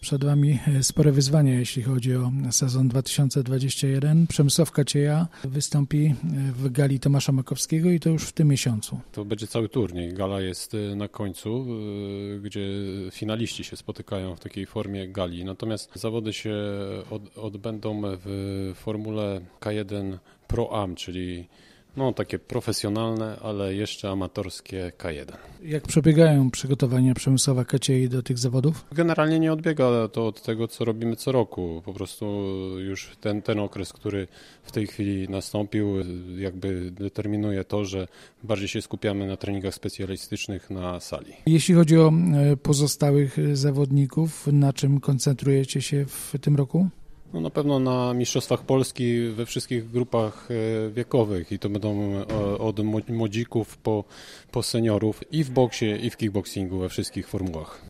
Przed Wami spore wyzwania, jeśli chodzi o sezon 2021. Przemysław Kacieja wystąpi w gali Tomasza Makowskiego i to już w tym miesiącu. To będzie cały turniej. Gala jest na końcu, gdzie finaliści się spotykają w takiej formie gali. Natomiast zawody się odbędą w formule K1 Pro Am, czyli takie profesjonalne, ale jeszcze amatorskie K1. Jak przebiegają przygotowania Przemysława Kaciei do tych zawodów? Generalnie nie odbiega to od tego, co robimy co roku. Po prostu już ten okres, który w tej chwili nastąpił, jakby determinuje to, że bardziej się skupiamy na treningach specjalistycznych na sali. Jeśli chodzi o pozostałych zawodników, na czym koncentrujecie się w tym roku? Na pewno na Mistrzostwach Polski we wszystkich grupach wiekowych i to będą od młodzików po seniorów i w boksie, i w kickboxingu we wszystkich formułach.